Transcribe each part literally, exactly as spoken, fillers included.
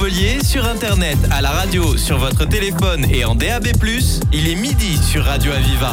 Montpellier, sur Internet, à la radio, sur votre téléphone et en D A B plus, il est midi sur Radio Aviva.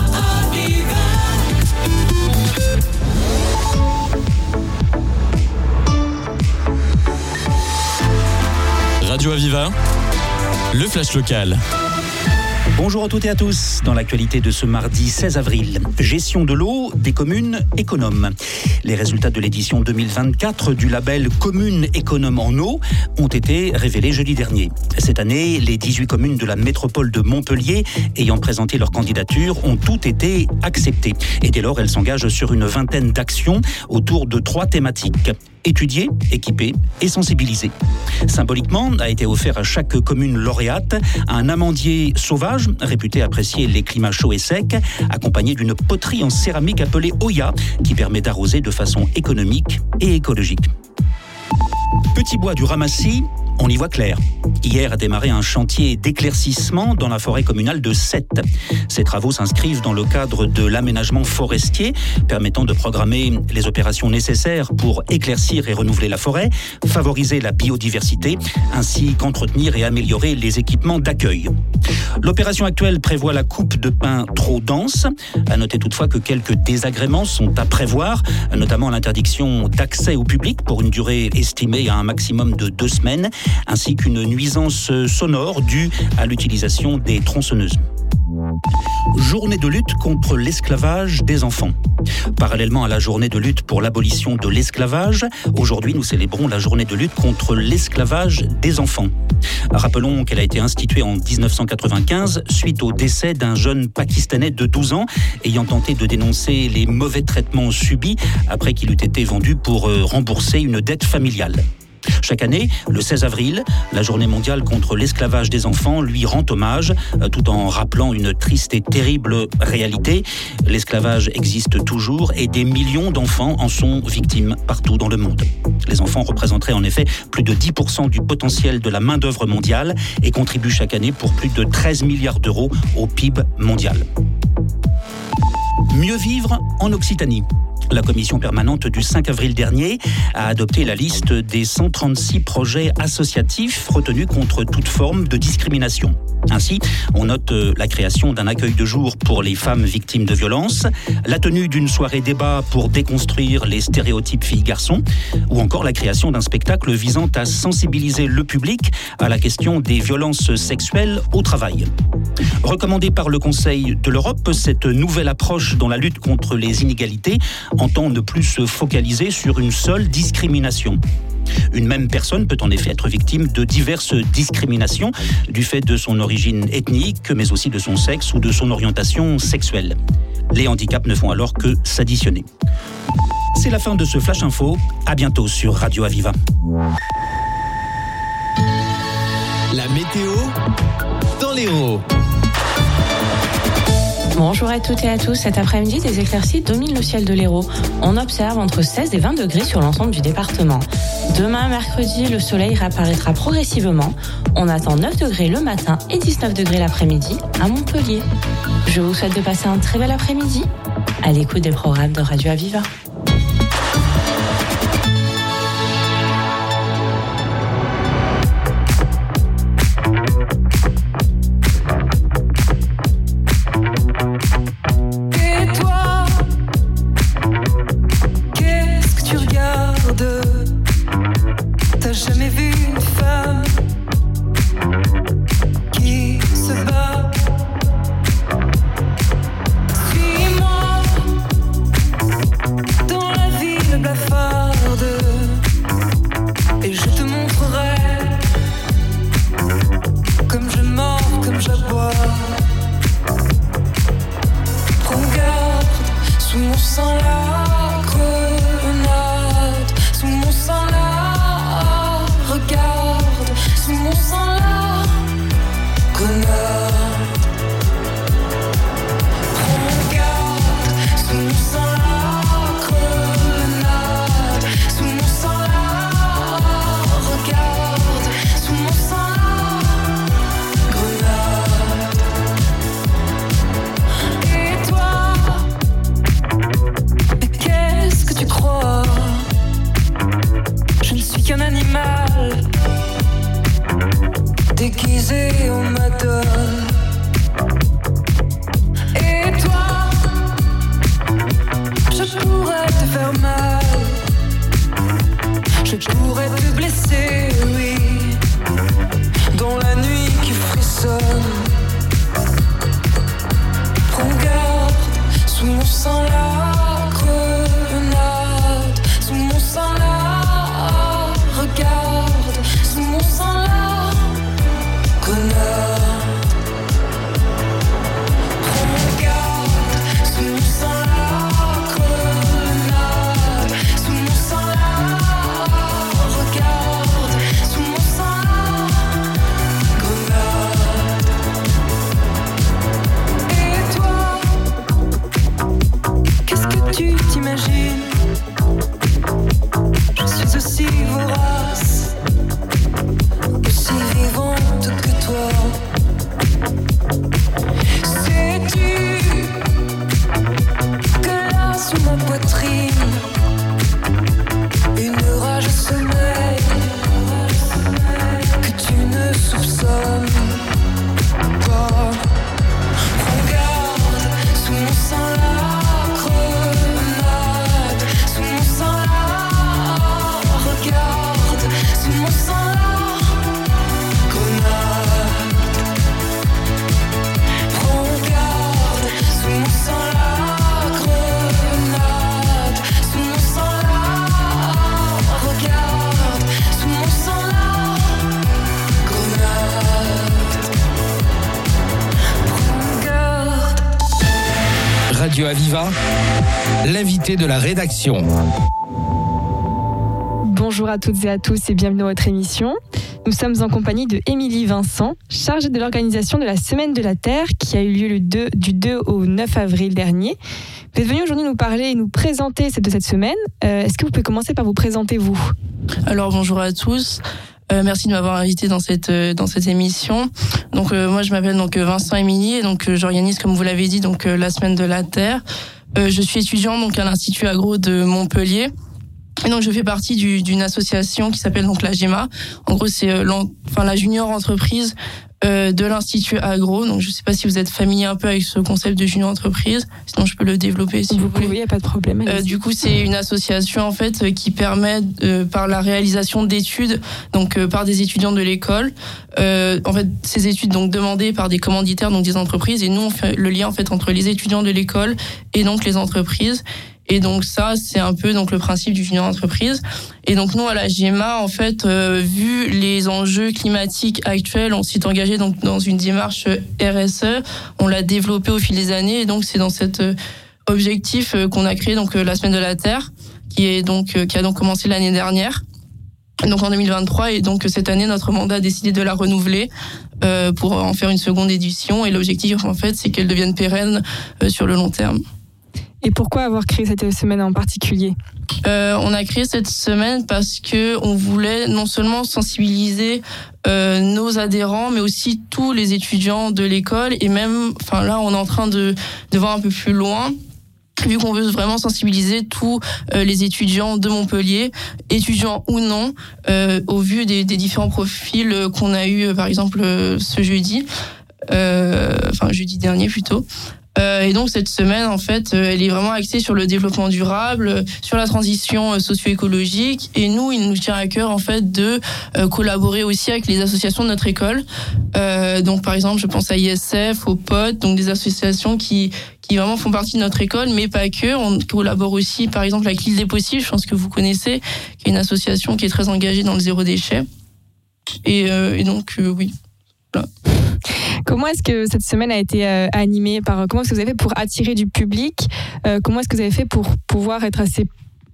Radio Aviva, le flash local. Bonjour à toutes et à tous. Dans l'actualité de ce mardi seize avril, gestion de l'eau des communes économes. Les résultats de l'édition deux mille vingt-quatre du label Communes économes en eau ont été révélés jeudi dernier. Cette année, les dix-huit communes de la métropole de Montpellier ayant présenté leur candidature ont toutes été acceptées. Et dès lors, elles s'engagent sur une vingtaine d'actions autour de trois thématiques. Étudier, équiper et sensibiliser. Symboliquement, a été offert à chaque commune lauréate un amandier sauvage, réputé apprécier les climats chauds et secs, accompagné d'une poterie en céramique appelée Oya, qui permet d'arroser de façon économique et écologique. Petit bois du Ramassis, on y voit clair. Hier a démarré un chantier d'éclaircissement dans la forêt communale de Sète. Ces travaux s'inscrivent dans le cadre de l'aménagement forestier, permettant de programmer les opérations nécessaires pour éclaircir et renouveler la forêt, favoriser la biodiversité, ainsi qu'entretenir et améliorer les équipements d'accueil. L'opération actuelle prévoit la coupe de pins trop dense. À noter toutefois que quelques désagréments sont à prévoir, notamment l'interdiction d'accès au public pour une durée estimée à un maximum de deux semaines, ainsi qu'une nuisance sonore due à l'utilisation des tronçonneuses. Journée de lutte contre l'esclavage des enfants. Parallèlement à la journée de lutte pour l'abolition de l'esclavage, aujourd'hui nous célébrons la journée de lutte contre l'esclavage des enfants. Rappelons qu'elle a été instituée en dix-neuf cent quatre-vingt-quinze suite au décès d'un jeune Pakistanais de douze ans ayant tenté de dénoncer les mauvais traitements subis après qu'il eût été vendu pour rembourser une dette familiale. Chaque année, le seize avril, la journée mondiale contre l'esclavage des enfants lui rend hommage, tout en rappelant une triste et terrible réalité. L'esclavage existe toujours et des millions d'enfants en sont victimes partout dans le monde. Les enfants représenteraient en effet plus de dix pour cent du potentiel de la main-d'œuvre mondiale et contribuent chaque année pour plus de treize milliards d'euros au P I B mondial. Mieux vivre en Occitanie. La commission permanente du cinq avril dernier a adopté la liste des cent trente-six projets associatifs retenus contre toute forme de discrimination. Ainsi, on note la création d'un accueil de jour pour les femmes victimes de violences, la tenue d'une soirée débat pour déconstruire les stéréotypes filles-garçons, ou encore la création d'un spectacle visant à sensibiliser le public à la question des violences sexuelles au travail. Recommandée par le Conseil de l'Europe, cette nouvelle approche dans la lutte contre les inégalités entend ne plus se focaliser sur une seule discrimination. Une même personne peut en effet être victime de diverses discriminations du fait de son origine ethnique, mais aussi de son sexe ou de son orientation sexuelle. Les handicaps ne font alors que s'additionner. C'est la fin de ce Flash Info. À bientôt sur Radio Aviva. La météo dans l'Hérault. Bonjour à toutes et à tous. Cet après-midi, des éclaircies dominent le ciel de l'Hérault. On observe entre seize et vingt degrés sur l'ensemble du département. Demain, mercredi, le soleil réapparaîtra progressivement. On attend neuf degrés le matin et dix-neuf degrés l'après-midi à Montpellier. Je vous souhaite de passer un très bel après-midi à l'écoute des programmes de Radio Aviva. Suis-moi déguisée en madone. Et toi, je pourrais te faire mal, je pourrais te blesser, oui, dans la nuit qui frissonne. Prends garde, sous mon sang la grenade, sous mon sang la regarde, sous mon sang la grenade. Prends garde, sous mon sang la grenade, sous mon sang la regarde, sous mon sang la grenade. Et toi, qu'est-ce que tu t'imagines? Je suis aussi vorace, aussi vivante que toi. Sais-tu que là sous ma poitrine, une rage sommeille que tu ne soupçonnes pas. Prends garde, sous mon sang la grenade, sous mon sang la regarde, sous mon sang la grenade. Prends garde, sous mon sang la grenade, sous mon sang la regarde, sous mon sang la grenade. Prends garde. Radio Aviva, l'invité de la rédaction. Bonjour à toutes et à tous et bienvenue dans votre émission. Nous sommes en compagnie de Émilie Vincent, chargée de l'organisation de la Semaine de la Terre qui a eu lieu le deux, du deux au neuf avril dernier. Vous êtes venue aujourd'hui nous parler et nous présenter cette, de cette semaine. Euh, est-ce que vous pouvez commencer par vous présenter, vous ? Alors bonjour à tous. Euh, merci de m'avoir invité dans cette euh, dans cette émission. Donc euh, moi je m'appelle donc Vincent Émilie et donc euh, j'organise comme vous l'avez dit donc euh, la Semaine de la Terre. Euh, je suis étudiante donc à l'Institut Agro de Montpellier. Et donc je fais partie du, d'une association qui s'appelle donc la GEMA. En gros c'est euh, enfin la junior entreprise euh, de l'Institut Agro. Donc je sais pas si vous êtes familier un peu avec ce concept de junior entreprise. Sinon je peux le développer si vous, vous voulez. Il n'y a pas de problème. Euh, du coup c'est une association en fait qui permet euh, par la réalisation d'études donc euh, par des étudiants de l'école. Euh, en fait ces études donc demandées par des commanditaires donc des entreprises et nous on fait le lien en fait entre les étudiants de l'école et donc les entreprises. Et donc ça, c'est un peu donc le principe du junior entreprise. Et donc nous à la GEMA, en fait, euh, vu les enjeux climatiques actuels, on s'est engagé donc dans une démarche R S E. On l'a développée au fil des années. Et donc c'est dans cet euh, objectif euh, qu'on a créé donc euh, la Semaine de la Terre, qui est donc euh, qui a donc commencé l'année dernière. Donc en deux mille vingt-trois et donc cette année notre mandat a décidé de la renouveler euh, pour en faire une seconde édition. Et l'objectif en fait, c'est qu'elle devienne pérenne euh, sur le long terme. Et pourquoi avoir créé cette semaine en particulier ? Euh, on a créé cette semaine parce que on voulait non seulement sensibiliser euh, nos adhérents, mais aussi tous les étudiants de l'école. Et même, enfin là, on est en train de, de voir un peu plus loin. Vu qu'on veut vraiment sensibiliser tous euh, les étudiants de Montpellier, étudiants ou non, euh, au vu des, des différents profils qu'on a eu, par exemple, euh, ce jeudi, euh, enfin jeudi dernier plutôt. Euh, et donc cette semaine, en fait, euh, elle est vraiment axée sur le développement durable, euh, sur la transition euh, socio-écologique. Et nous, il nous tient à cœur, en fait, de euh, collaborer aussi avec les associations de notre école. Euh, donc, par exemple, je pense à I S F, au P O T, donc des associations qui qui vraiment font partie de notre école, mais pas que. On collabore aussi, par exemple, avec l'Île des Possibles, je pense que vous connaissez, qui est une association qui est très engagée dans le zéro déchet. Et, euh, et donc, euh, oui, voilà. Comment est-ce que cette semaine a été euh, animée par, comment est-ce que vous avez fait pour attirer du public euh, Comment est-ce que vous avez fait pour pouvoir être assez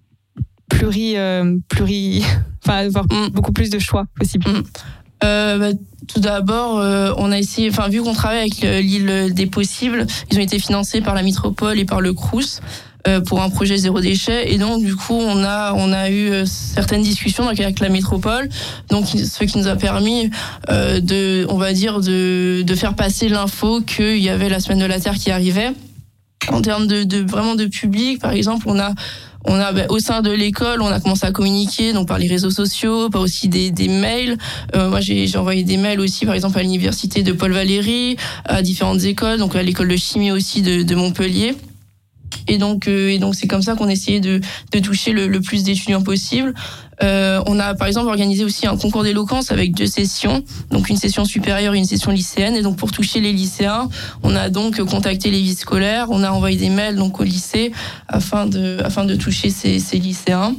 pluri, euh, pluri, enfin avoir mmh. beaucoup plus de choix possible mmh. euh, bah, Tout d'abord, euh, on a essayé, enfin vu qu'on travaille avec l'Île des Possibles, ils ont été financés par la métropole et par le Crous euh, pour un projet zéro déchet. Et donc du coup, on a on a eu euh, certaines discussions donc avec la métropole, donc ce qui nous a permis euh, de, on va dire, de de faire passer l'info qu'il y avait la Semaine de la Terre qui arrivait. En termes de, de vraiment de public, par exemple, on a On a bah, au sein de l'école, on a commencé à communiquer donc par les réseaux sociaux, par aussi des, des mails. Euh, moi, j'ai, j'ai envoyé des mails aussi, par exemple à l'université de Paul Valéry, à différentes écoles, donc à l'école de chimie aussi de, de Montpellier. Et donc, euh, et donc c'est comme ça qu'on essayait de, de toucher le, le plus d'étudiants possible. Euh, on a par exemple organisé aussi un concours d'éloquence avec deux sessions, donc une session supérieure et une session lycéenne. Et donc pour toucher les lycéens, on a donc contacté les vies scolaires, on a envoyé des mails donc au lycée afin de afin de toucher ces, ces lycéens.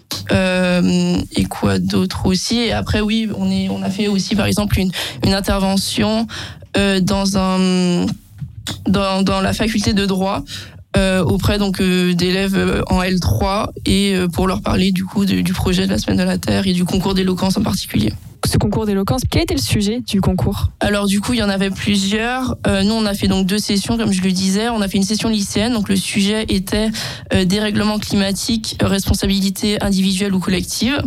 Euh, et quoi d'autre aussi. Et après oui, on est on a fait aussi par exemple une une intervention euh, dans un dans dans la faculté de droit. Euh, auprès donc euh, d'élèves euh, en L trois et euh, pour leur parler du coup de, du projet de la Semaine de la Terre et du concours d'éloquence en particulier. Ce concours d'éloquence, quel était le sujet du concours ? Alors du coup, il y en avait plusieurs. Euh, nous, on a fait donc deux sessions, comme je le disais. On a fait une session lycéenne, donc le sujet était euh, dérèglement climatique, responsabilité individuelle ou collective.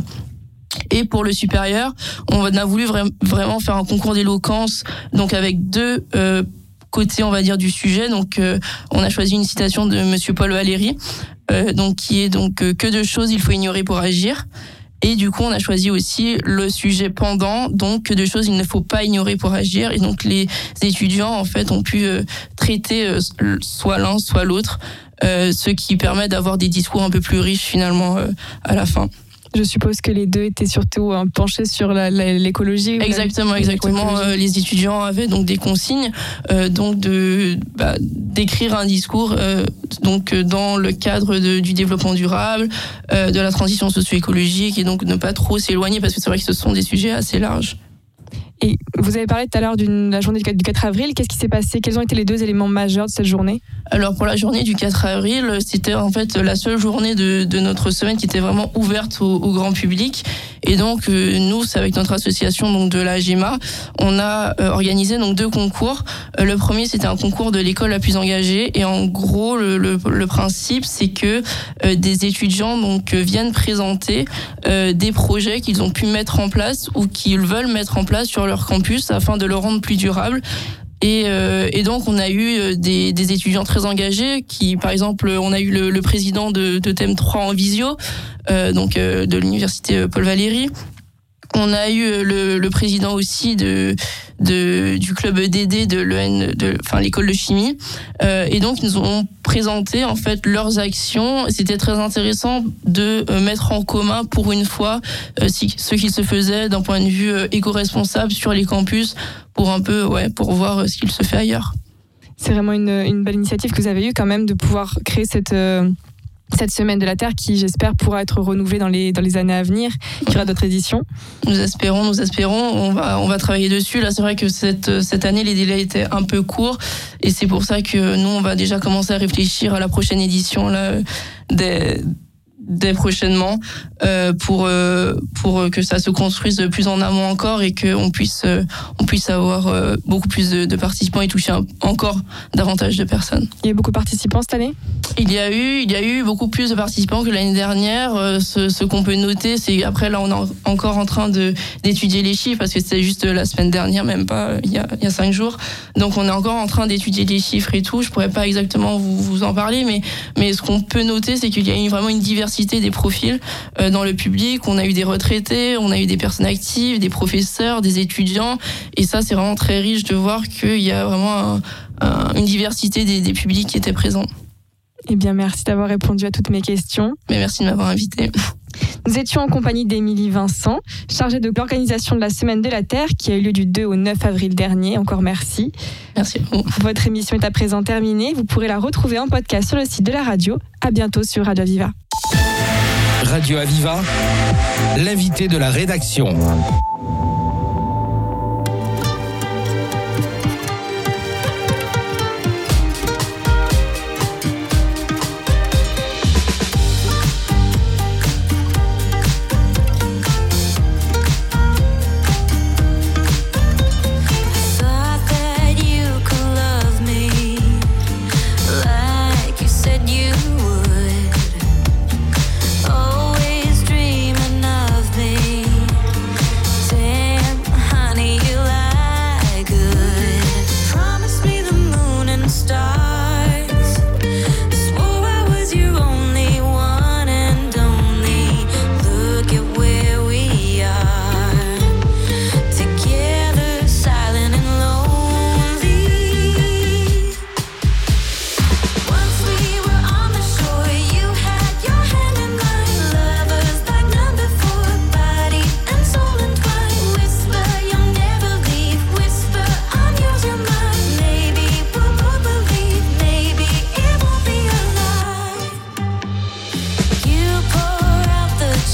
Et pour le supérieur, on a voulu vra- vraiment faire un concours d'éloquence, donc avec deux euh, côté, on va dire, du sujet. Donc, euh, on a choisi une citation de Monsieur Paul Valéry, euh, donc qui est donc euh, que de choses il faut ignorer pour agir. Et du coup, on a choisi aussi le sujet pendant, donc que de choses il ne faut pas ignorer pour agir. Et donc, les étudiants en fait ont pu euh, traiter euh, soit l'un, soit l'autre, euh, ce qui permet d'avoir des discours un peu plus riches finalement euh, à la fin. Je suppose que les deux étaient surtout hein, penchés sur la, la, l'écologie. Exactement, exactement. Euh, les étudiants avaient donc des consignes, euh, donc de bah, d'écrire un discours, euh, donc dans le cadre de, du développement durable, euh, de la transition socio-écologique, et donc ne pas trop s'éloigner parce que c'est vrai que ce sont des sujets assez larges. Et vous avez parlé tout à l'heure de la journée du quatre avril. Qu'est-ce qui s'est passé ? Quels ont été les deux éléments majeurs de cette journée ? Alors pour la journée du quatre avril, c'était en fait la seule journée de, de notre semaine qui était vraiment ouverte au, au grand public. Et donc euh, nous, c'est avec notre association donc de la G E M A, on a euh, organisé donc deux concours. Euh, le premier, c'était un concours de l'école la plus engagée. Et en gros, le, le, le principe, c'est que euh, des étudiants donc viennent présenter euh, des projets qu'ils ont pu mettre en place ou qu'ils veulent mettre en place sur leur campus afin de le rendre plus durable. Et, euh, et donc on a eu des, des étudiants très engagés qui, par exemple, on a eu le, le président de, de Thème trois en visio, euh, donc euh, de l'université Paul Valéry. On a eu le, le président aussi de, de du club D D de l'E N, de, enfin l'école de chimie, euh, et donc ils nous ont présenté en fait leurs actions. C'était très intéressant de mettre en commun pour une fois euh, ce qui se faisait d'un point de vue euh, éco-responsable sur les campus, pour un peu ouais pour voir ce qu'il se fait ailleurs. C'est vraiment une, une belle initiative que vous avez eue quand même de pouvoir créer cette euh... cette semaine de la Terre qui, j'espère, pourra être renouvelée dans les, dans les années à venir, qu'il y aura d'autres éditions. Nous espérons, nous espérons. On va, on va travailler dessus. Là, c'est vrai que cette, cette année, les délais étaient un peu courts. Et c'est pour ça que nous, on va déjà commencer à réfléchir à la prochaine édition, là, des, dès prochainement, euh, pour, euh, pour que ça se construise plus en amont encore et qu'on puisse, euh, on puisse avoir euh, beaucoup plus de, de participants et toucher un, encore davantage de personnes. Il y a eu beaucoup de participants cette année ? Il y a eu, il y a eu beaucoup plus de participants que l'année dernière. Euh, ce, ce qu'on peut noter, c'est après là, on est encore en train de d'étudier les chiffres parce que c'était juste la semaine dernière, même pas il y a il y a cinq jours. Donc on est encore en train d'étudier les chiffres et tout. Je pourrais pas exactement vous vous en parler, mais mais ce qu'on peut noter, c'est qu'il y a eu vraiment une diversité des profils euh, dans le public. On a eu des retraités, on a eu des personnes actives, des professeurs, des étudiants, et ça c'est vraiment très riche de voir qu'il y a vraiment un, un, une diversité des, des publics qui étaient présents. Eh bien, merci d'avoir répondu à toutes mes questions. Mais merci de m'avoir invité. Nous étions en compagnie d'Émilie Vincent, chargée de l'organisation de la Semaine de la Terre qui a eu lieu du deux au neuf avril dernier. Encore merci. Merci à vous. Votre émission est à présent terminée. Vous pourrez la retrouver en podcast sur le site de la radio. À bientôt sur Radio Aviva. Radio Aviva, l'invité de la rédaction. Always dreaming of me. Take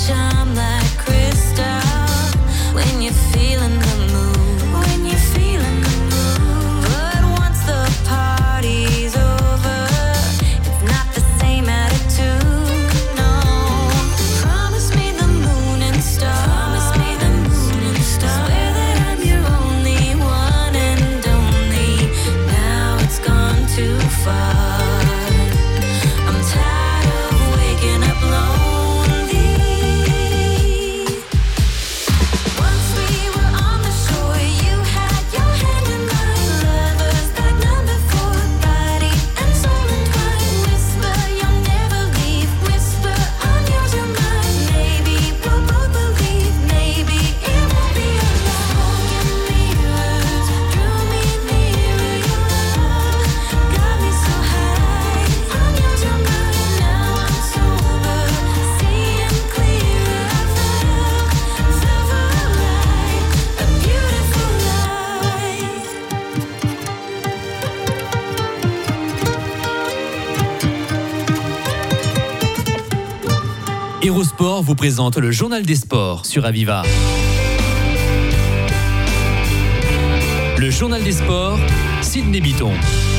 shine like crystal when you're feeling the mood, when you're feeling the mood. But once the party's over, it's not the same attitude, no. Promise me the moon and stars, promise me the moon and stars. Swear that I'm your only one and only. Now it's gone too far. I'm tired of waking up lonely. Once we were on the shore, you had your hand in mine. Lovers like number four, body and soul entwined. Whisper, you'll never leave. Whisper, I'm yours, you're mine. Maybe we'll both believe. Maybe it won't be a lie. Smoke and mirrors drew me nearer. Your love got me so high. I'm yours, you're mine. Now I'm sober, seeing clearer. I felt, felt for a light, a beautiful light. Hérosport vous présente le journal des sports sur Aviva. Le journal des sports, Sydney Bitton.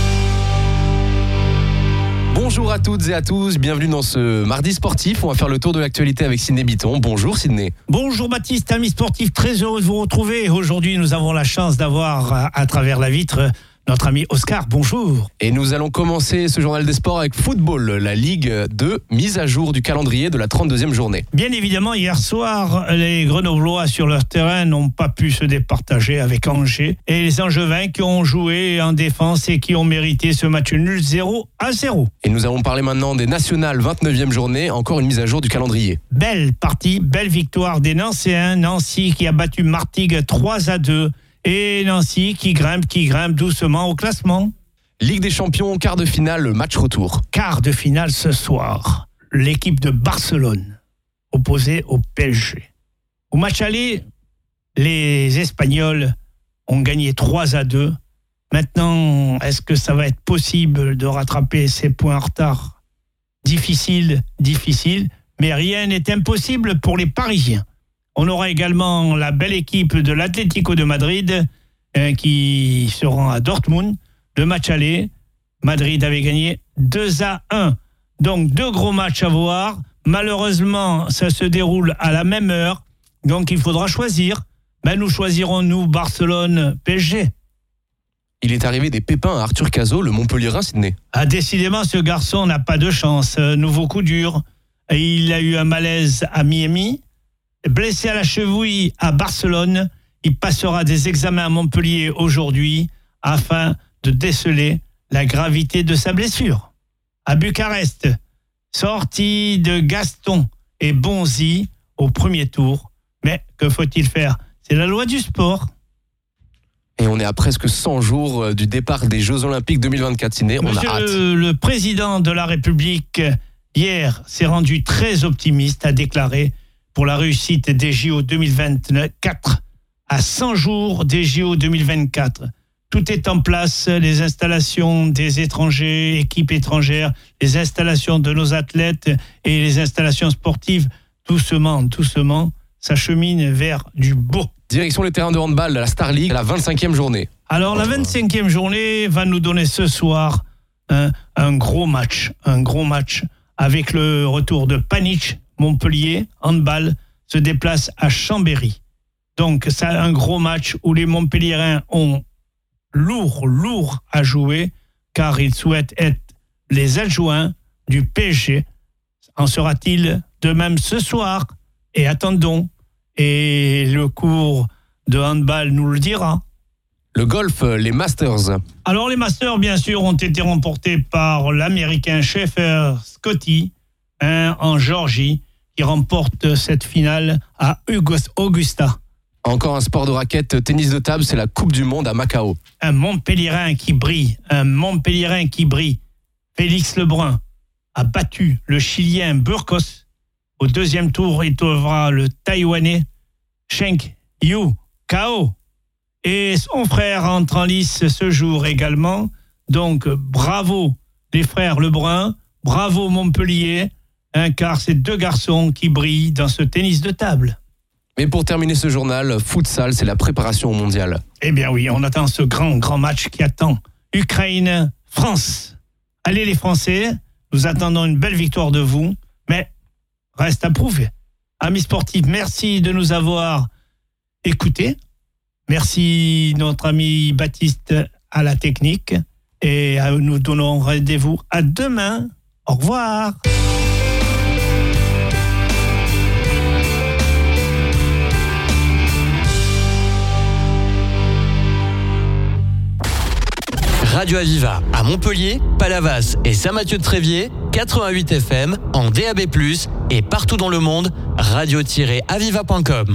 Bonjour à toutes et à tous, bienvenue dans ce mardi sportif. On va faire le tour de l'actualité avec Sydney Bitton. Bonjour Sydney. Bonjour Baptiste, amis sportifs, très heureux de vous retrouver. Aujourd'hui, nous avons la chance d'avoir à, à travers la vitre notre ami Oscar. Bonjour. Et nous allons commencer ce journal des sports avec football, la Ligue deux, mise à jour du calendrier de la trente-deuxième journée. Bien évidemment, hier soir, les Grenoblois sur leur terrain n'ont pas pu se départager avec Angers. Et les Angevins qui ont joué en défense et qui ont mérité ce match nul zéro à zéro. Et nous allons parler maintenant des nationales, vingt-neuvième journée, encore une mise à jour du calendrier. Belle partie, belle victoire des Nancéens. Nancy qui a battu Martigues trois à deux. Et Nancy qui grimpe, qui grimpe doucement au classement. Ligue des champions, quart de finale, match retour. Quart de finale ce soir. L'équipe de Barcelone opposée au P S G. Au match aller, les Espagnols ont gagné trois à deux. Maintenant, est-ce que ça va être possible de rattraper ces points en retard ? Difficile, difficile, mais rien n'est impossible pour les Parisiens. On aura également la belle équipe de l'Atlético de Madrid hein, qui se rend à Dortmund. Le match aller, Madrid avait gagné deux à un. Donc deux gros matchs à voir. Malheureusement, ça se déroule à la même heure. Donc il faudra choisir. Ben, nous choisirons, nous, Barcelone-P S G. Il est arrivé des pépins à Arthur Cazot, le Montpellierin, Sydney. Ah, décidément, ce garçon n'a pas de chance. Euh, nouveau coup dur. Et il a eu un malaise à Miami. Blessé à la cheville à Barcelone, il passera des examens à Montpellier aujourd'hui afin de déceler la gravité de sa blessure. À Bucarest, sortie de Gaston et Bonzi au premier tour. Mais que faut-il faire ? C'est la loi du sport. Et on est à presque cent jours du départ des Jeux Olympiques deux mille vingt-quatre, Sydney. On Monsieur a hâte. Le, le président de la République, hier, s'est rendu très optimiste, a déclaré pour la réussite des J O deux mille vingt-quatre, à cent jours des J O deux mille vingt-quatre. Tout est en place, les installations des étrangers, équipes étrangères, les installations de nos athlètes et les installations sportives, doucement, doucement, ça chemine vers du beau. Direction les terrains de handball de la Star League, la vingt-cinquième journée. Alors la vingt-cinquième journée va nous donner ce soir un, un gros match, un gros match avec le retour de Panic. Montpellier, handball, se déplace à Chambéry. Donc, c'est un gros match où les Montpelliérains ont lourd, lourd à jouer, car ils souhaitent être les adjoints du P S G. En sera-t-il de même ce soir ? Et attendons, et le cours de handball nous le dira. Le golf, les Masters. Alors, les Masters, bien sûr, ont été remportés par l'Américain Schaefer Scotty, hein, en Géorgie, qui remporte cette finale à Augusta. Encore un sport de raquette, tennis de table, c'est la Coupe du Monde à Macao. Un Montpellierin qui brille, un Montpellierin qui brille. Félix Lebrun a battu le Chilien Burgos. Au deuxième tour, il trouvera le Taïwanais Cheng Yu Kao. Et son frère entre en lice ce jour également. Donc, bravo les frères Lebrun, bravo Montpellier. hein, car c'est deux garçons qui brillent dans ce tennis de table. Mais pour terminer ce journal, futsal, c'est la préparation au mondial. Eh bien oui, on attend ce grand, grand match qui attend Ukraine-France. Allez les Français, nous attendons une belle victoire de vous, mais reste à prouver. Amis sportifs, merci de nous avoir écoutés. Merci notre ami Baptiste à la technique. Et nous donnons rendez-vous à demain. Au revoir. Radio Aviva à Montpellier, Palavas et Saint-Mathieu-de-Tréviers, quatre-vingt-huit F M en D A B plus, et partout dans le monde, radio tiret aviva point com.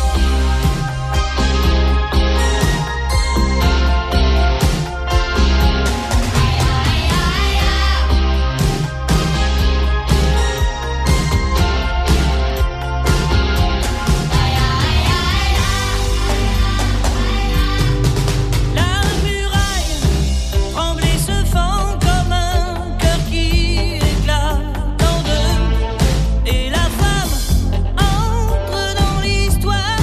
Et la femme entre dans l'histoire.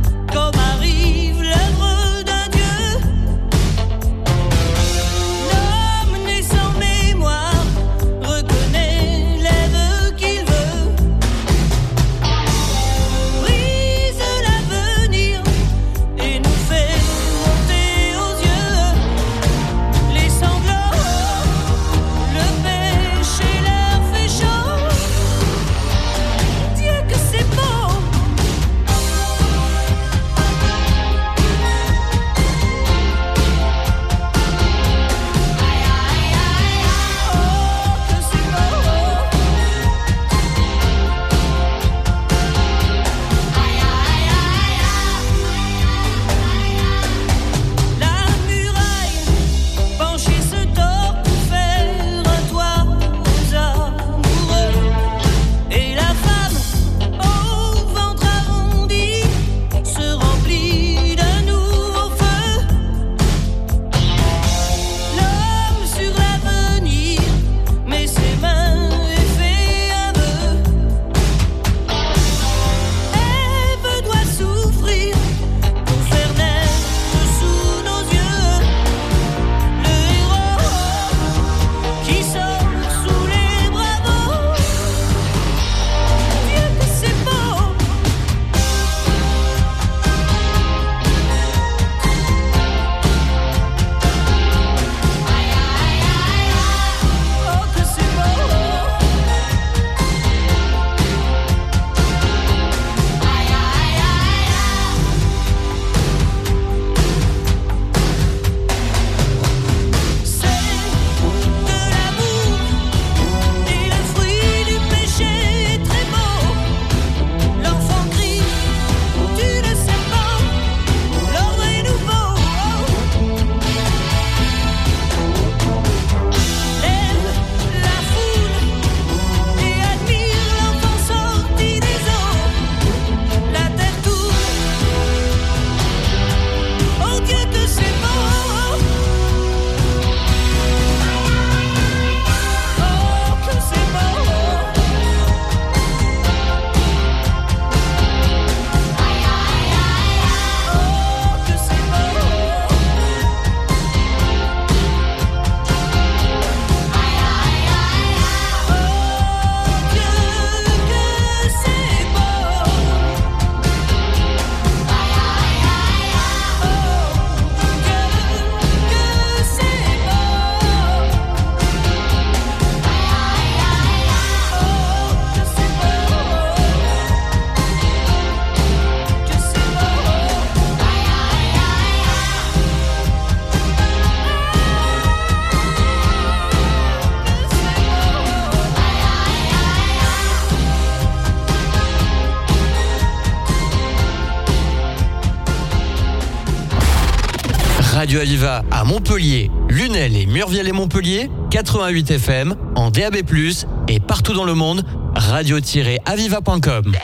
Radio Aviva à Montpellier, Lunel et Murviel et Montpellier, quatre-vingt-huit F M, en D A B plus, et partout dans le monde, radio tiret aviva point com.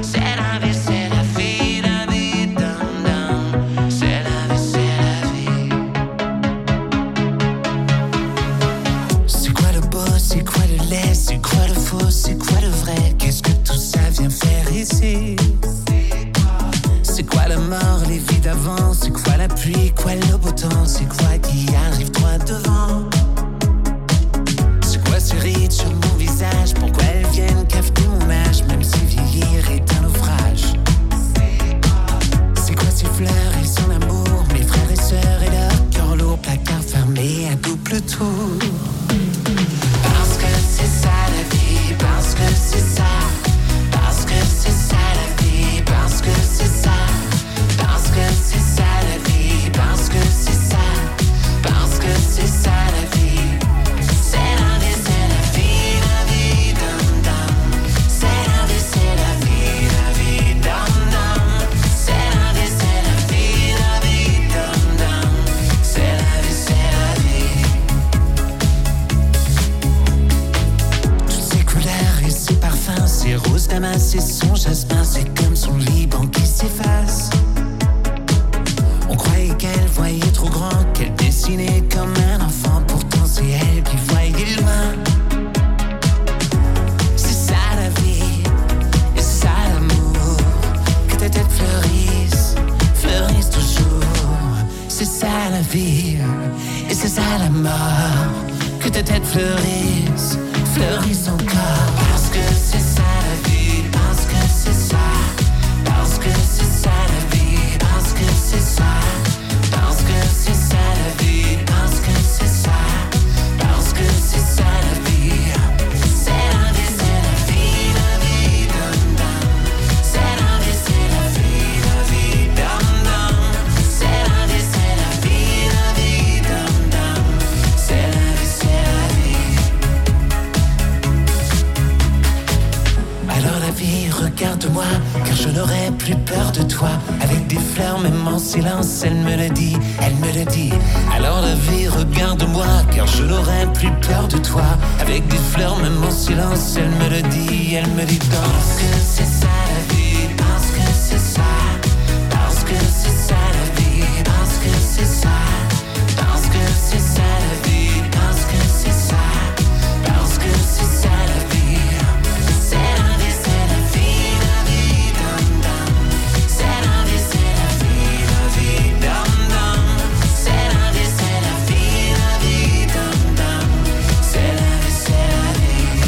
C'est la vie, C'est quoi le faux, c'est quoi le vrai? Qu'est-ce que tout ça vient faire ici? C'est quoi la mort, les vies d'avant? C'est quoi la pluie, quoi le beau temps? C'est quoi qui arrive droit devant? C'est quoi ces rides sur mon visage? Pourquoi elles viennent cafeter mon âge? Même si vieillir est un naufrage. C'est quoi ces fleurs et son amour? Mes frères et sœurs et leur cœur lourd, placard fermé à double tour. Parce que c'est ça la vie, parce que c'est ça. Parce que c'est ça la vie, parce que c'est ça. Parce que c'est ça la vie, parce que c'est ça. Parce que c'est ça la vie. C'est la vie, c'est la vie, la vie, dum dum. C'est la vie, c'est la vie, la vie, dum dum. C'est la vie, c'est la vie, la vie, dum dum. C'est la vie, c'est la vie. Toutes ces couleurs et ces parfums, ces roses damas et son jasmin, c'est comme son Liban qui s'efface. On croyait qu'elle voyait trop grand, qu'elle dessinait comme un enfant. Pourtant c'est elle qui voyait loin. C'est ça la vie, et c'est ça l'amour. Que ta tête fleurisse, fleurisse toujours. C'est ça la vie, et c'est ça la mort. Que ta tête fleurisse, fleurisse encore. Parce que c'est ça la vie, parce que c'est ça. Parce que c'est ça la vie, parce que c'est ça. Parce que c'est ça la vie, parce que c'est ça. Parce que c'est ça la vie. C'est la vie, c'est la vie, la vie, dum dum. C'est la vie, c'est la vie, la vie, dum dum. C'est la vie, c'est la vie, la vie, dum dum. C'est la vie, c'est la vie. Alors la vie, regarde-moi, car je n'aurai plus peur de toi. Avec des fleurs, même en silence, elle me le dit, elle me le dit. Alors la vie, regarde-moi, car je n'aurai plus peur de toi. Avec des fleurs, même en silence, elle me le dit, elle me dit. Parce que c'est ça la vie, parce que c'est ça. Parce que c'est ça la vie, parce que c'est ça. Parce que c'est ça la vie, parce que c'est ça. Parce que c'est ça la vie. C'est la vie, c'est la vie, la vie, dum dum. C'est la vie, c'est la vie, la vie, dum dum. C'est la vie, c'est la vie, la vie, dum dum. C'est la vie, c'est la vie.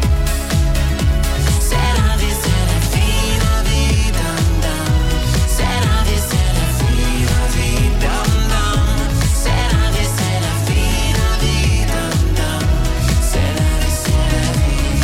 C'est la vie, c'est la vie, la vie, dum dum. C'est la vie, c'est la vie, la vie, dum dum. C'est la vie, c'est la vie, la vie, dum dum. C'est la vie, c'est la vie.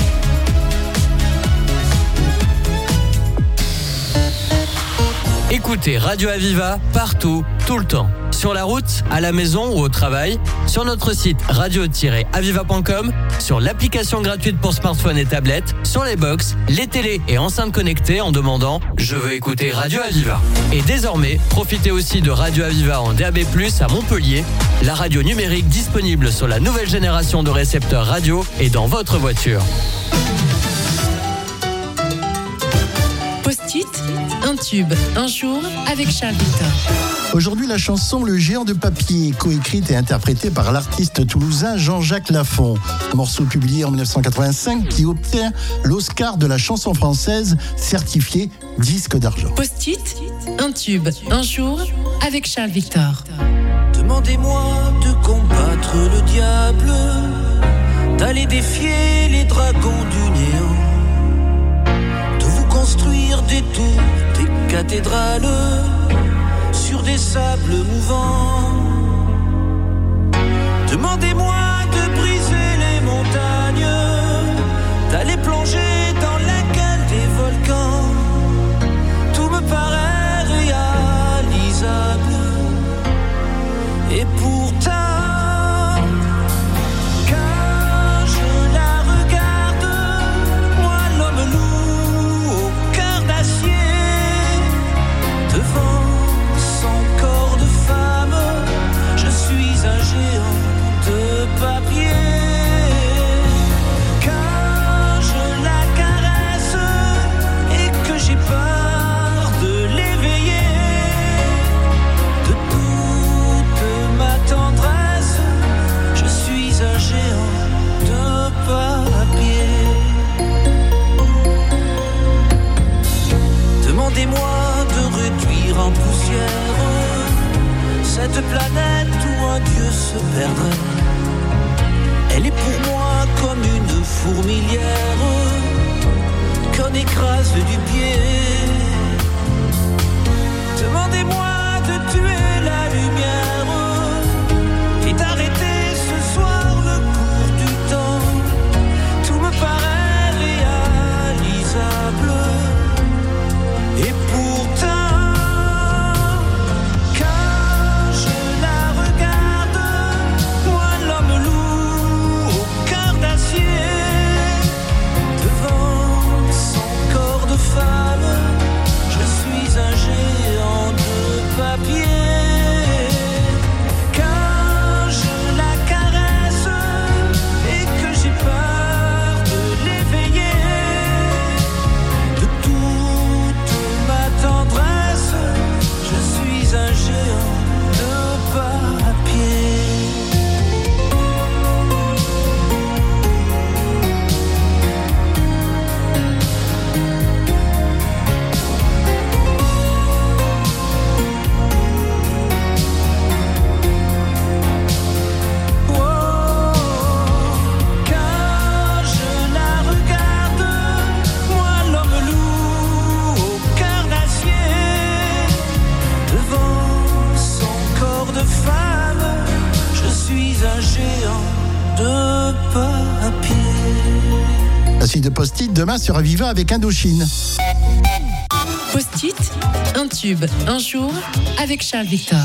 Écoutez Radio Aviva partout, tout le temps. Sur la route, à la maison ou au travail, sur notre site radio tiret aviva point com, sur l'application gratuite pour smartphone et tablette, sur les box, les télés et enceintes connectées en demandant « Je veux écouter Radio Aviva ». Et désormais, profitez aussi de Radio Aviva en D A B plus, à Montpellier, la radio numérique disponible sur la nouvelle génération de récepteurs radio et dans votre voiture. Post-it, un tube, un jour avec Charles Victor. Aujourd'hui, la chanson Le Géant de papier, coécrite et interprétée par l'artiste toulousain Jean-Jacques Lafont. Un morceau publié en dix-neuf cent quatre-vingt-cinq qui obtient l'Oscar de la chanson française, certifié disque d'argent. Post-it, un tube, un jour avec Charles Victor. Demandez-moi de combattre le diable, d'aller défier les dragons du néant, de vous construire des tours, des cathédrales sur des sables mouvants. Demandez-moi de briser les montagnes, d'aller plonger dans la gueule des volcans. Tout me paraît réalisable. Et pourtant, quand je la regarde, moi l'homme loup au cœur d'acier, devant son corps de femme, je suis un géant de papier. Quand je la caresse et que j'ai peur de l'éveiller, de toute ma tendresse, je suis un géant de papier. fourmilière qu'on écrase du pied. Demandez-moi de tuer la lumière et d'arrêter ce soir le cours du temps. Tout me paraît réalisable et pourtant, quand je la regarde, moi l'homme loup au cœur d'acier, devant son corps de femme, je suis un géant de papier. Quand je la caresse et que j'ai peur de l'éveiller, de toute ma tendresse, je suis un géant de papier. Quand je la regarde, moi l'homme loup au cœur d'acier, devant son corps de femme, je suis un géant de papier. La suite de Post-it demain sur Aviva avec Indochine. Post-it, un tube, un jour, avec Charles Victor.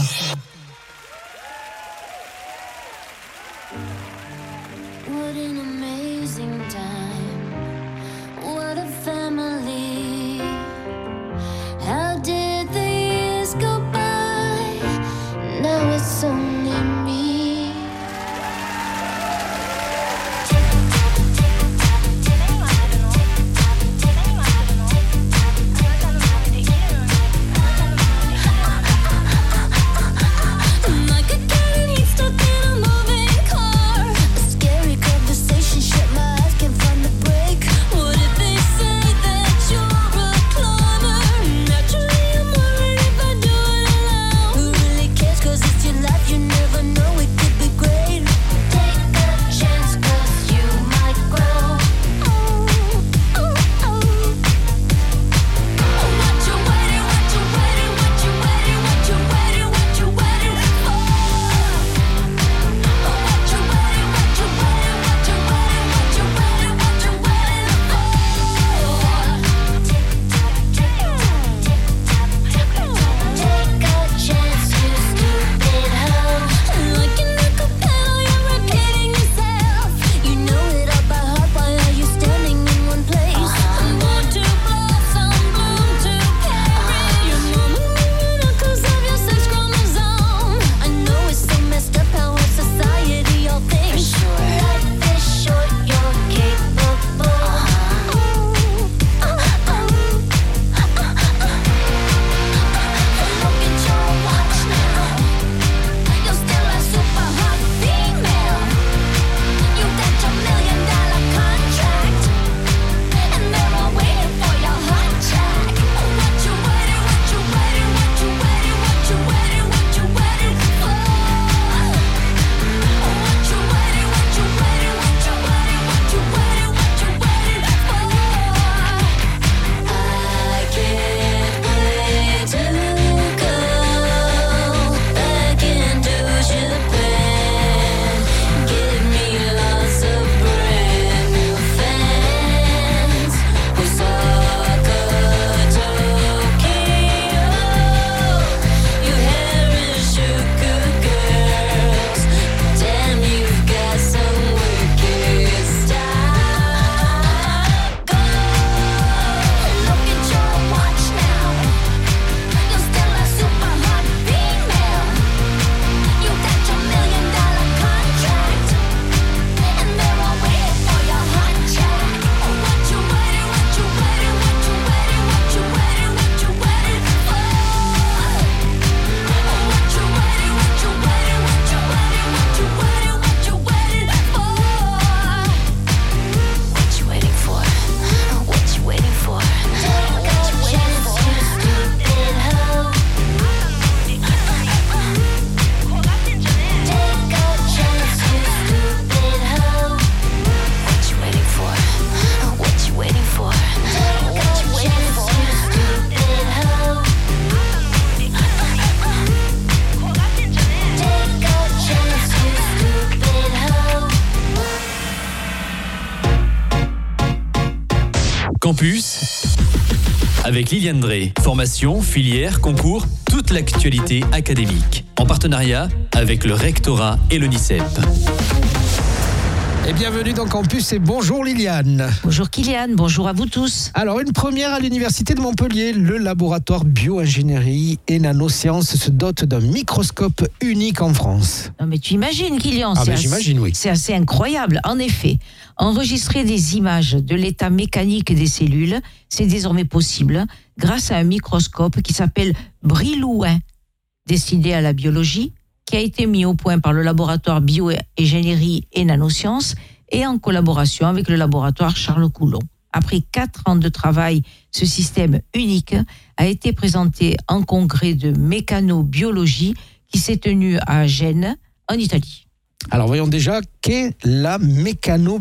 What an amazing time. What a family. How did the years go by? Now it's only me. Like a cat stuck in a moving car. A scary conversation, shut my eyes, can't find the Campus avec Liliane Drey. Formation, filière, concours, toute l'actualité académique. En partenariat avec le rectorat et l'O N I C E P. Et bienvenue dans Campus et bonjour Liliane. Bonjour Kylian, bonjour à vous tous. Alors une première à l'université de Montpellier, le laboratoire bioingénierie et nanosciences se dote d'un microscope unique en France. Non mais tu imagines Kylian, Ah c'est ben, assez- j'imagine, oui. c'est assez incroyable. En effet, enregistrer des images de l'état mécanique des cellules, c'est désormais possible grâce à un microscope qui s'appelle Brillouin, destiné à la biologie, qui a été mis au point par le laboratoire bioingénierie et nanosciences et en collaboration avec le laboratoire Charles Coulomb. Après quatre ans de travail, ce système unique a été présenté en congrès de mécanobiologie qui s'est tenu à Gênes, en Italie. Alors voyons déjà, qu'est la mécanobiologie ?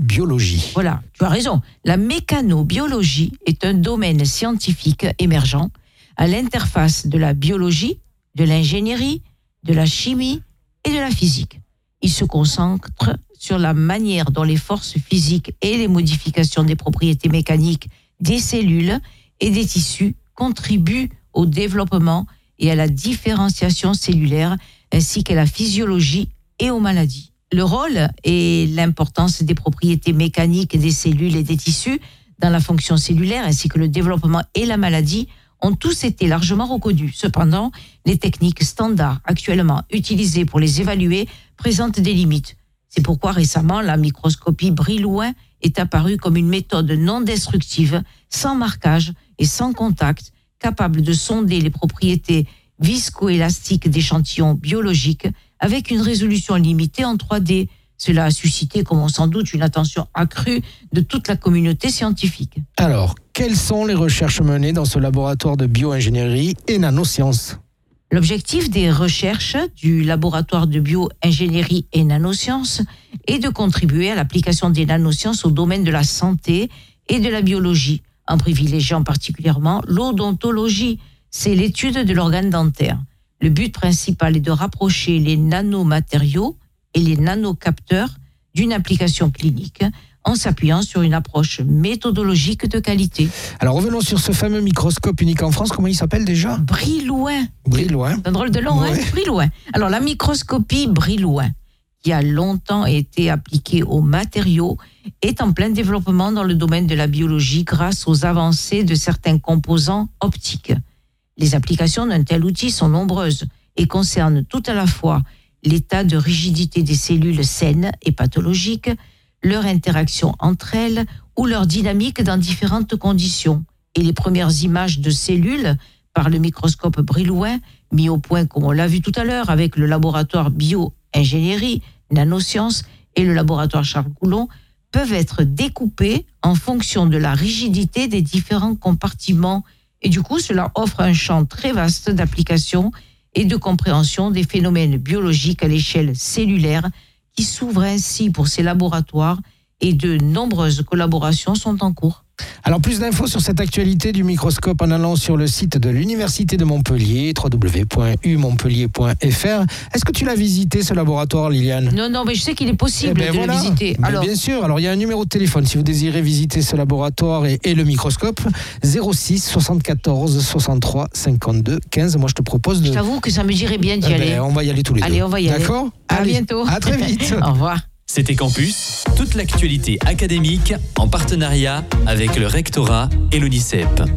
Voilà, tu as raison. La mécanobiologie est un domaine scientifique émergent à l'interface de la biologie, de l'ingénierie, de la chimie et de la physique. Il se concentre sur la manière dont les forces physiques et les modifications des propriétés mécaniques des cellules et des tissus contribuent au développement et à la différenciation cellulaire, ainsi qu'à la physiologie et aux maladies. Le rôle et l'importance des propriétés mécaniques des cellules et des tissus dans la fonction cellulaire, ainsi que le développement et la maladie, ont tous été largement reconnus. Cependant, les techniques standards actuellement utilisées pour les évaluer présentent des limites. C'est pourquoi récemment, la microscopie Brillouin est apparue comme une méthode non destructive, sans marquage et sans contact, capable de sonder les propriétés viscoélastiques d'échantillons biologiques avec une résolution limitée en trois D. Cela a suscité, comme on s'en doute, une attention accrue de toute la communauté scientifique. Alors, quelles sont les recherches menées dans ce laboratoire de bioingénierie et nanosciences ? L'objectif des recherches du laboratoire de bioingénierie et nanosciences est de contribuer à l'application des nanosciences au domaine de la santé et de la biologie, en privilégiant particulièrement l'odontologie, c'est l'étude de l'organe dentaire. Le but principal est de rapprocher les nanomatériaux et les nanocapteurs d'une application clinique en s'appuyant sur une approche méthodologique de qualité. Alors revenons sur ce fameux microscope unique en France, comment il s'appelle déjà ? Brillouin. Brillouin. C'est un drôle de nom, Ouais. hein Brillouin. Alors la microscopie Brillouin, qui a longtemps été appliquée aux matériaux, est en plein développement dans le domaine de la biologie grâce aux avancées de certains composants optiques. Les applications d'un tel outil sont nombreuses et concernent tout à la fois l'état de rigidité des cellules saines et pathologiques, leur interaction entre elles ou leur dynamique dans différentes conditions. Et les premières images de cellules par le microscope Brillouin, mis au point, comme on l'a vu tout à l'heure, avec le laboratoire bioingénierie, nanosciences et le laboratoire Charles Coulomb, peuvent être découpées en fonction de la rigidité des différents compartiments. Et du coup, cela offre un champ très vaste d'application et de compréhension des phénomènes biologiques à l'échelle cellulaire qui s'ouvrent ainsi pour ces laboratoires et de nombreuses collaborations sont en cours. Alors plus d'infos sur cette actualité du microscope en allant sur le site de l'Université de Montpellier, w w w point u montpellier point f r. Est-ce que tu l'as visité ce laboratoire, Liliane ? Non, non, mais je sais qu'il est possible Eh ben de voilà. le visiter. Mais Alors, bien sûr, alors il y a un numéro de téléphone si vous désirez visiter ce laboratoire et, et le microscope, zéro six soixante-quatorze soixante-trois cinquante-deux quinze. Moi je te propose de... je t'avoue que ça me dirait bien d'y Eh ben, aller. on va y aller tous les Allez, deux. on va y aller. D'accord ? À Allez, bientôt. À très vite. Au revoir. C'était Campus, toute l'actualité académique en partenariat avec le rectorat et l'O N I C E P.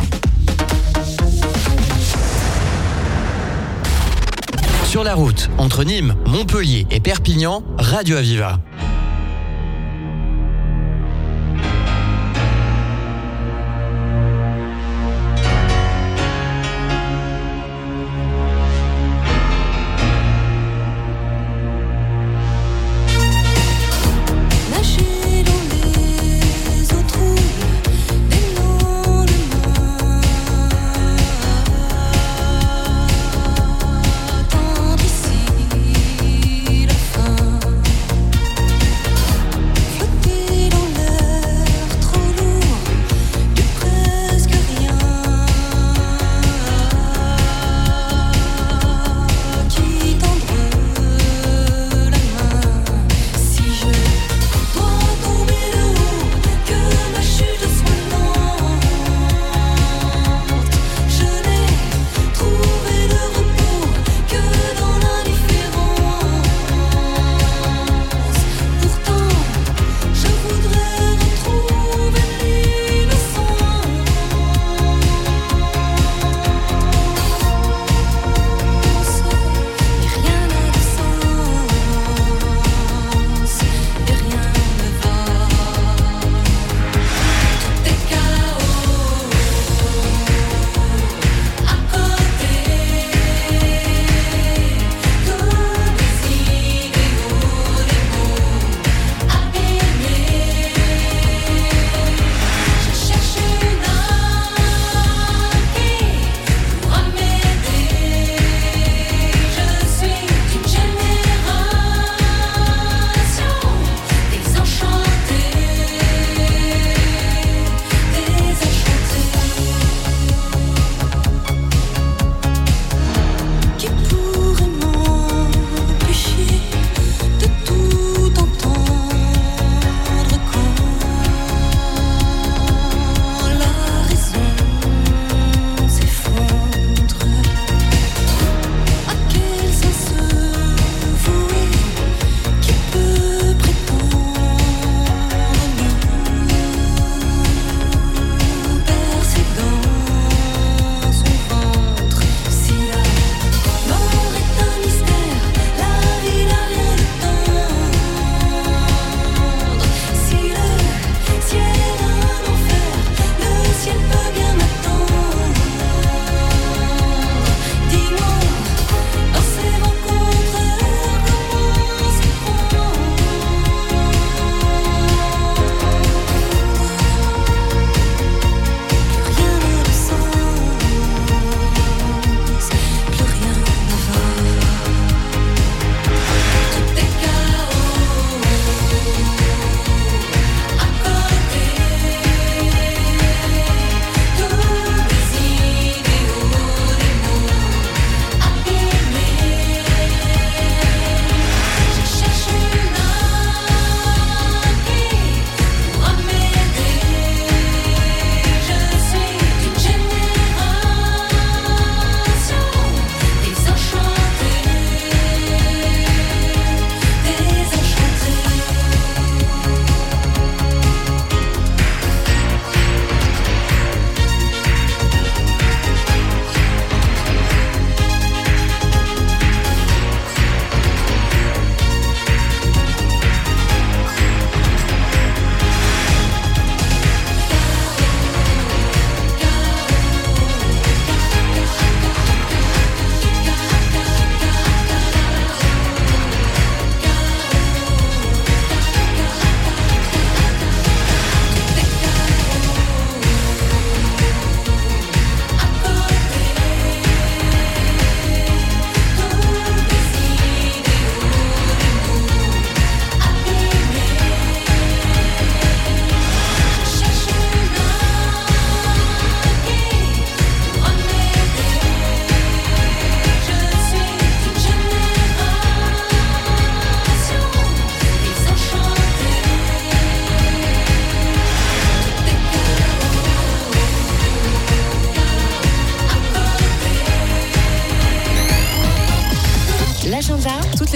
Sur la route, entre Nîmes, Montpellier et Perpignan, Radio Aviva. Nager dans les eaux troubles des lendemains, attendre ici la fin.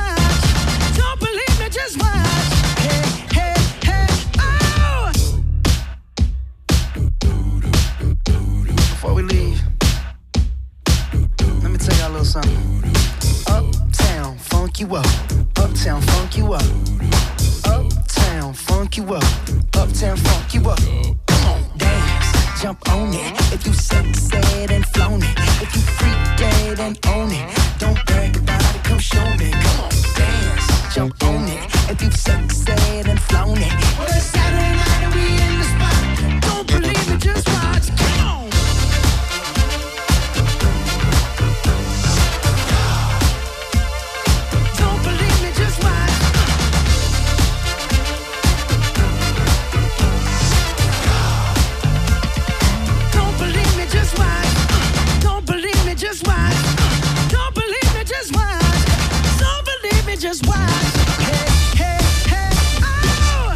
watch. Don't believe me, just watch. you up. Uptown funk you up. Come on, dance, jump on it. If you sexed and flown it, if you freak dead and own it, don't brag about it, come show me. Come on, dance, jump on it. If you sexed and flown it, well it's Saturday night and we in the spot. Don't believe it, just watch. Come on. Don't believe me, just watch. Don't believe me, just watch. Don't believe me, just watch. Don't believe me, just watch. Don't believe me, just watch. Hey, hey, hey, oh!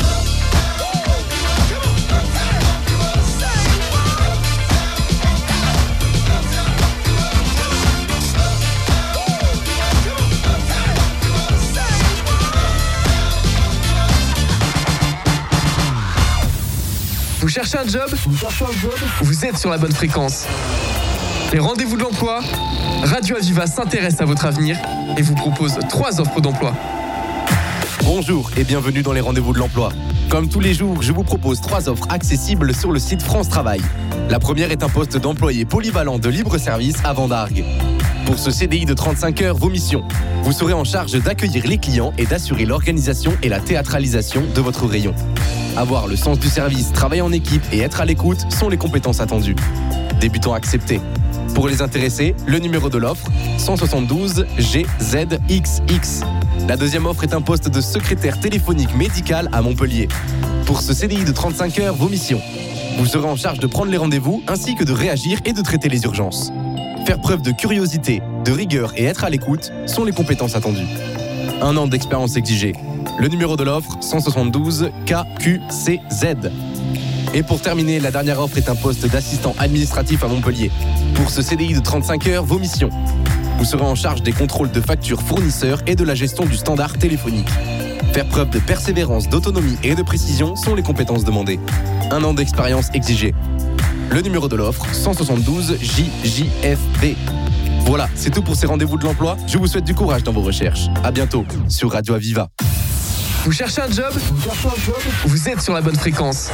Vous cherchez un job ? Vous êtes sur la bonne fréquence. Les rendez-vous de l'emploi, Radio Aviva s'intéresse à votre avenir et vous propose trois offres d'emploi. Bonjour et bienvenue dans les rendez-vous de l'emploi. Comme tous les jours, je vous propose trois offres accessibles sur le site France Travail. La première est un poste d'employé polyvalent de libre service à Vendargues. Pour ce C D I de trente-cinq heures, vos missions. Vous serez en charge d'accueillir les clients et d'assurer l'organisation et la théâtralisation de votre rayon. Avoir le sens du service, travailler en équipe et être à l'écoute sont les compétences attendues. Débutants acceptés. Pour les intéressés, le numéro de l'offre, cent soixante-douze G Z X X. La deuxième offre est un poste de secrétaire téléphonique médical à Montpellier. Pour ce C D I de trente-cinq heures, vos missions. Vous serez en charge de prendre les rendez-vous ainsi que de réagir et de traiter les urgences. Faire preuve de curiosité, de rigueur et être à l'écoute sont les compétences attendues. Un an d'expérience exigée. Le numéro de l'offre, cent soixante-douze K Q C Z. Et pour terminer, la dernière offre est un poste d'assistant administratif à Montpellier. Pour ce C D I de trente-cinq heures, vos missions. Vous serez en charge des contrôles de factures fournisseurs et de la gestion du standard téléphonique. Faire preuve de persévérance, d'autonomie et de précision sont les compétences demandées. Un an d'expérience exigée. Le numéro de l'offre, cent soixante-douze J J F B. Voilà, c'est tout pour ces rendez-vous de l'emploi. Je vous souhaite du courage dans vos recherches. À bientôt sur Radio Aviva. Vous cherchez un job ? Vous êtes sur la bonne fréquence.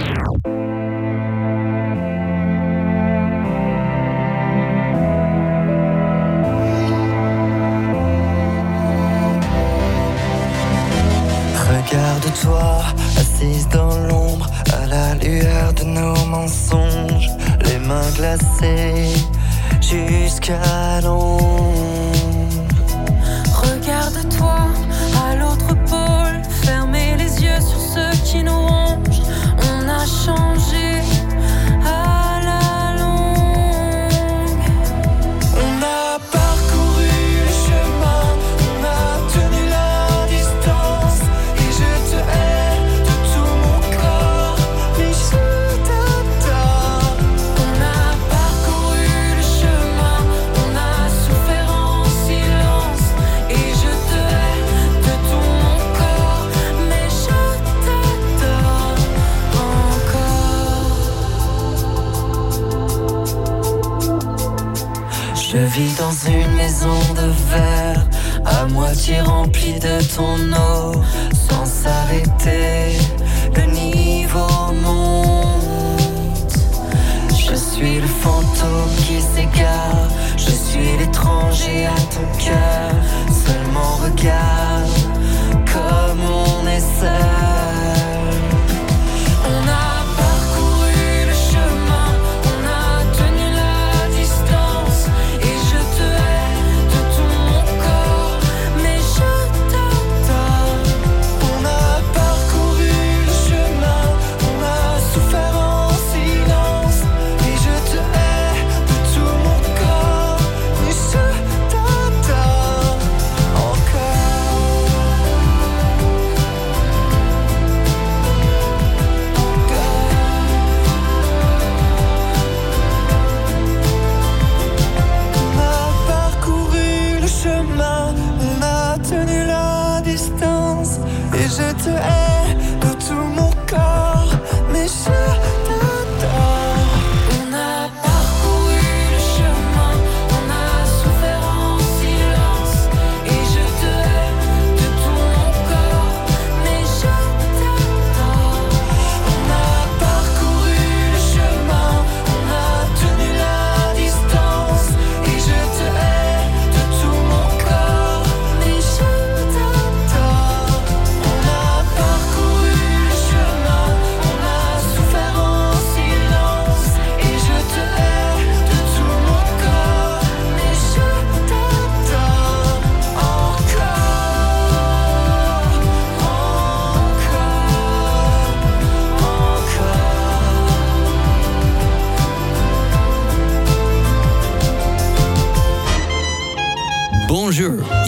Regarde-toi, assise dans l'ombre, à la lueur de nos mensonges, les mains glacées jusqu'à l'ombre. Regarde-toi à l'autre pôle, fermez les yeux sur ceux qui nous rongent. On a changé à la longue. On a parcouru le chemin, on a tenu la distance, et je te hais de tout mon corps, mais je t'adore. On a parcouru le chemin, on a souffert en silence, et je te hais de tout mon corps, mais je t'adore encore. Je vis dans une maison de verre, à moitié remplie de ton eau, sans s'arrêter, le niveau monte. Je suis le fantôme qui s'égare, je suis l'étranger à ton cœur. Seulement regarde comme on est seul. On a parcouru le chemin, on a tenu la distance, et je te hais de tout mon corps, mais je t'adore. On a parcouru le chemin, on a souffert en silence, et je te hais de tout mon corps, mais je t'adore encore.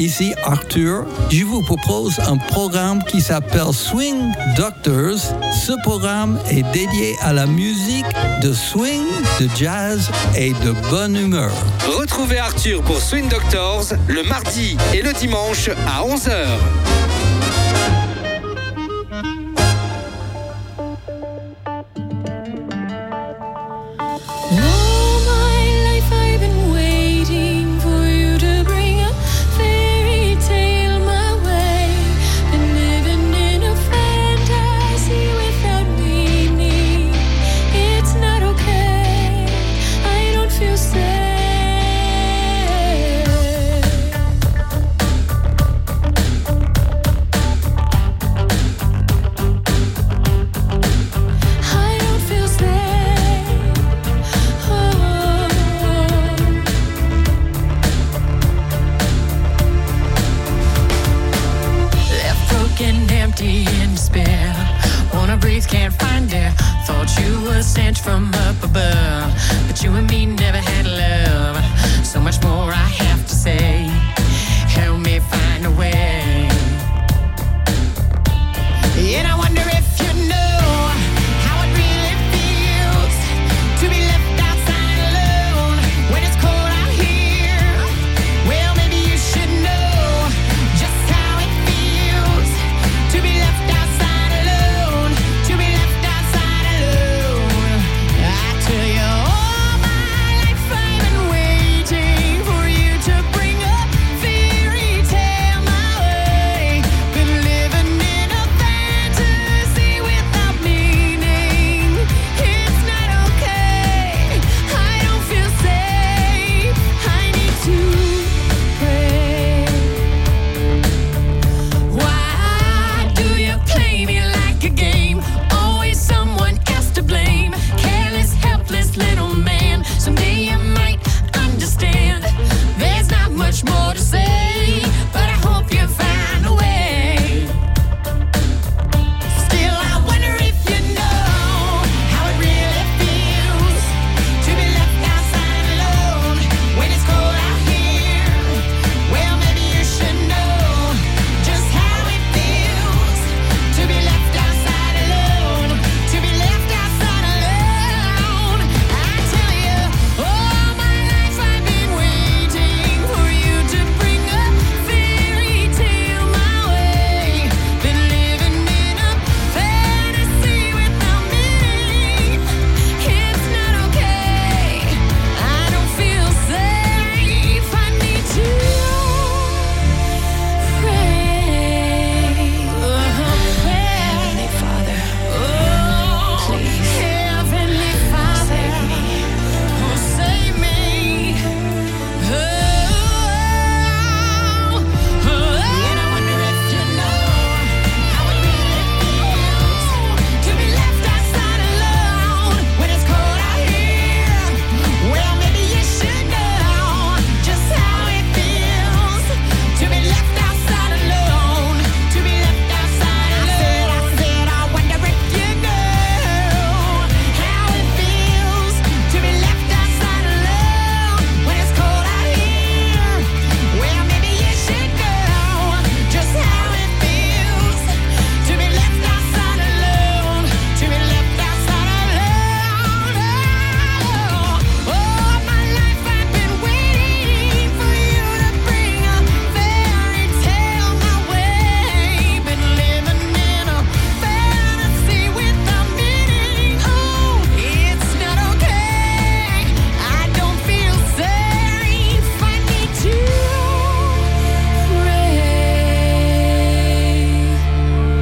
ici Arthur. Je vous propose un programme qui s'appelle Swing Doctors. Ce programme est dédié à la musique de swing, de jazz et de bonne humeur. Retrouvez Arthur pour Swing Doctors le mardi et le dimanche à onze heures. All my life I've been waiting for you to bring a fairy tale my way. Been living in a fantasy without meaning. It's not okay. I don't feel safe. I don't feel safe. Oh. Left broken, empty, in despair. Wanna breathe, can't find air. Thought you were sent from up above, but you and me never had love. So much more I have to say.